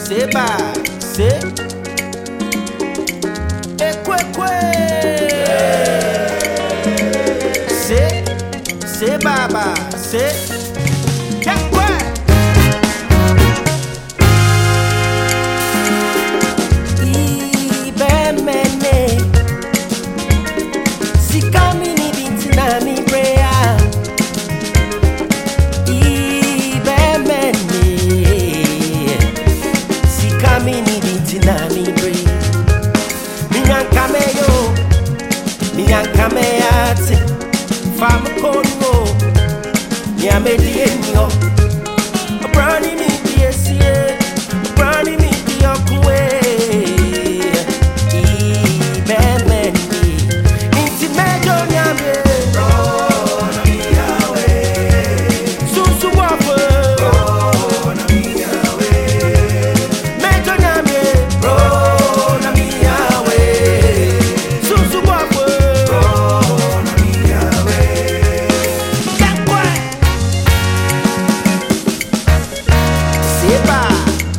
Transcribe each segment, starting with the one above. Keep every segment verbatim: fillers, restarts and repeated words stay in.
Seba, se Ekwekwe Se, se baba, se Yakwe Ibe mene Sikami ni binti na mi brea Ibe mene Sikami ni binti na mi brea Minyankame yo Minyankame yate Fama kono Nyame dienyo Brani mi diesie Brani mi diokwe Ibe meni Inti mejo nyame Rona mi yawe Susu wafe Rona mi yawe Mejo nyame Rona mi yawe Susu wafe Rona mi yawe Yakwe Seba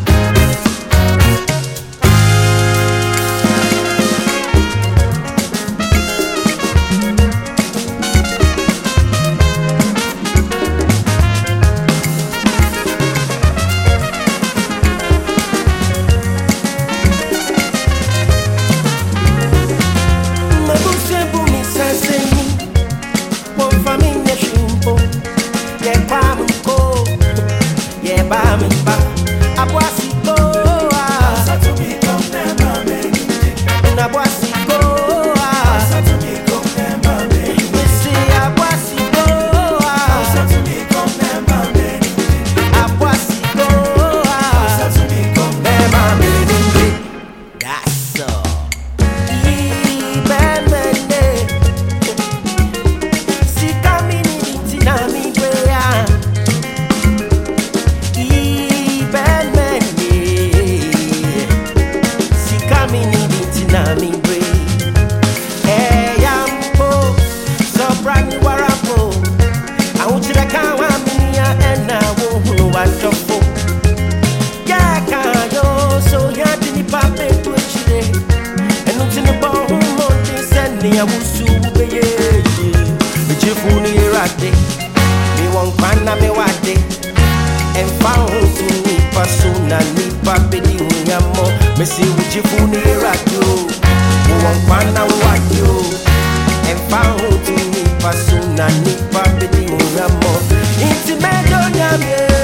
I will soon be a Jifuni Rade. Me won't find a me wade. And found to me Pasuna, Nipa Pedi Yamo. Messi with Jifuni Rade. Me won't find a wade. And found to me Pasuna, Nipa Pedi Yamo. Intimedo Yame.